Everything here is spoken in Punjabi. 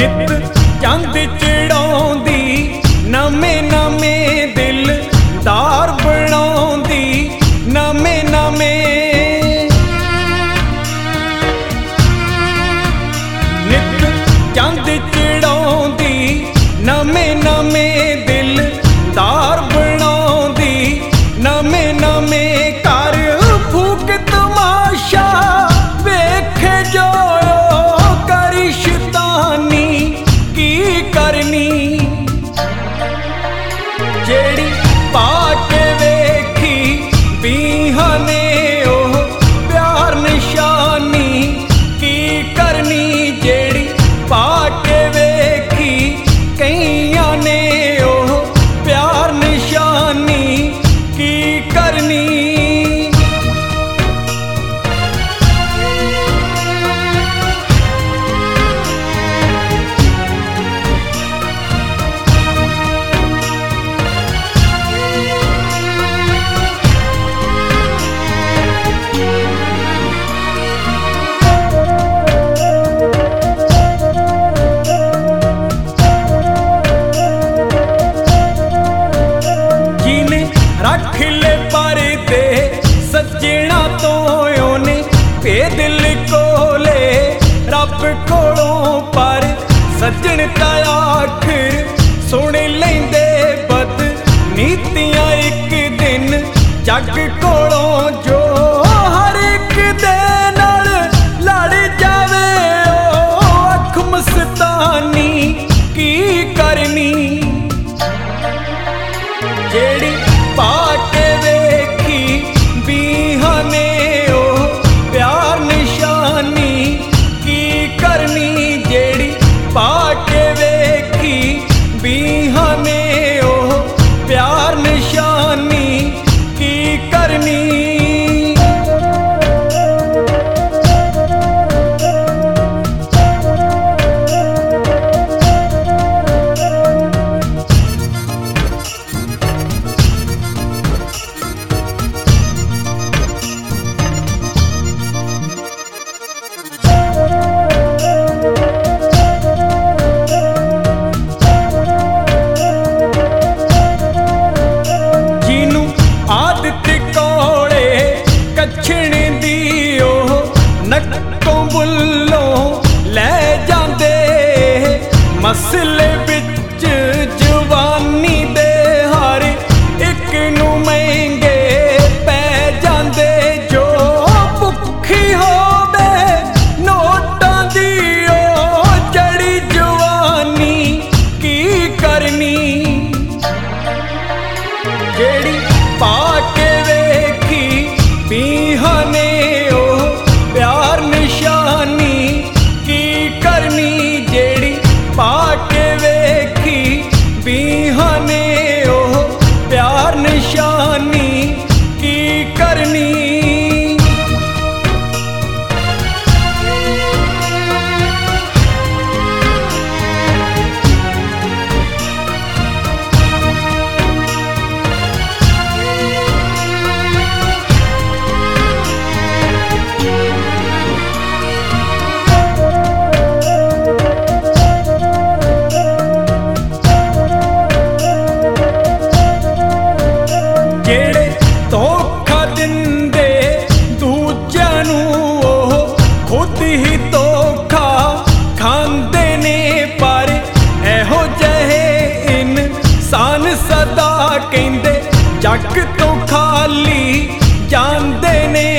ਨਿਤ ਚੰਦ ਚੜਾਉਂਦੀ, ਨਵੇਂ ਨਵੇਂ ਦਿਲਦਾਰ ਬਣਾਉਂਦੀ, ਨਵੇਂ ਨਵੇਂ। ਨਿਤ ਚੰਦ ਚੜਾਉਂਦੀ, ਨਵੇਂ ਨਵੇਂ ਦਿਲਦਾਰ ਬਣਾਉਂਦੀ, ਨਵੇਂ ਨਵੇਂ। ਕਰ ਫੂਕ ਤਮਾਸ਼ਾ ਵੇਖੇ ਜੋ ਕਰੀ ਸ਼ੈਤਾਨੀ ਕੀ ਕਰਨੀ, ਜਿਹੜੀ ਪਾ ਕੇ ਵੇਖੀ ਵੀਹਾਂ ਨੇ ਉਹ ਪਿਆਰ ਨਿਸ਼ਾਨੀ ਕੀ ਕਰਨੀ, ਜਿਹੜੀ ਪਾ ਕੇ ਵੇਖੀ ਕਈਆਂ ਨੇ ਉਹ ਪਿਆਰ ਨਿਸ਼ਾਨੀ ਕੀ ਕਰਨੀ। ਰੱਖ ਲੈ ਪਰਦੇ ਸੱਜਣਾ ਤੋਂ ਉਹਨੇ ਭੇਦ ਲਕੋਲੇ ਰੱਬ ਕੋਲੋਂ, ਪਰ ਸੱਜਣ ਤਾਂ ਆਖਰ ਸੁਣ ਲੈਂਦੇ ਬਦ ਨੀਤੀਆਂ ਇੱਕ ਦਿਨ ਜੱਗ ਕੋਲੋਂ। ਜੋ ਹਰ ਇੱਕ ਦੇ ਨਾਲ ਲੜ ਜਾਵੇ ਉਹ ਅੱਖ ਮਸਤਾਨੀ ਕੀ ਕਰਨੀ, ਜਿਹੜੀ ਪਾ ਕੇ ਵੇਖੀ ਵੀਹਾਂ ਨੇ ਉਹ ਪਿਆਰ ਨਿਸ਼ਾਨੀ ਕੀ ਕਰਨੀ, ਜਿਹੜੀ ਪਾ ਕੇ ਵੇਖੀ ਵੀਹਾਂ ਨੇ ਉਹ ਪਿਆਰ ਨਿਸ਼ਾਨੀ ਕੀ ਕਰਨੀ। ਕੱਛਣ ਦੀ ਉਹ ਨੱਕੋਂ ਬੁੱਲੋਂ ਲੈ ਜਾਂਦੇ, ਮਸਲੇ ਵਿੱਚ ਜਵਾਨੀ ਦੇ ਹਰ ਇੱਕ ਨੂੰ ਮਹਿੰਗੇ ਪੈ ਜਾਂਦੇ। ਜੋ ਭੁੱਖੀ ਹੋਵੇ ਨੋਟਾਂ ਦੀ ਉਹ ਚੜੀ ਜਵਾਨੀ ਕੀ ਕਰਨੀ, ਜਿਹੜੀ ਪਾ ਕੇ ਵੇਖੀ ਵੀਹਾਂ ਨੇ ਉਹ ਪਿਆਰ ਨਿਸ਼ਾਨੀ ਕੀ ਕਰਨੀ, ਜਿਹੜੀ ਪਾ ਕੇ ਵੇਖੀ ਵੀਹਾਂ ਨੇ ਉਹ ਪਿਆਰ ਨਿਸ਼ਾਨੀ ਕੀ ਕਰਨੀ। ਜਿਹੜੇ ਧੋਖਾ ਦਿੰਦੇ ਦੂਜਿਆਂ ਨੂੰ ਉਹ ਖੁਦ ਹੀ ਧੋਖਾ ਖਾਂਦੇ ਨੇ, ਪਰ ਇਹੋ ਜਿਹੇ ਇਨਸਾਨ ਸਦਾ ਕਹਿੰਦੇ ਜੱਗ ਤੋਂ ਖਾਲੀ ਜਾਂਦੇ ਨੇ।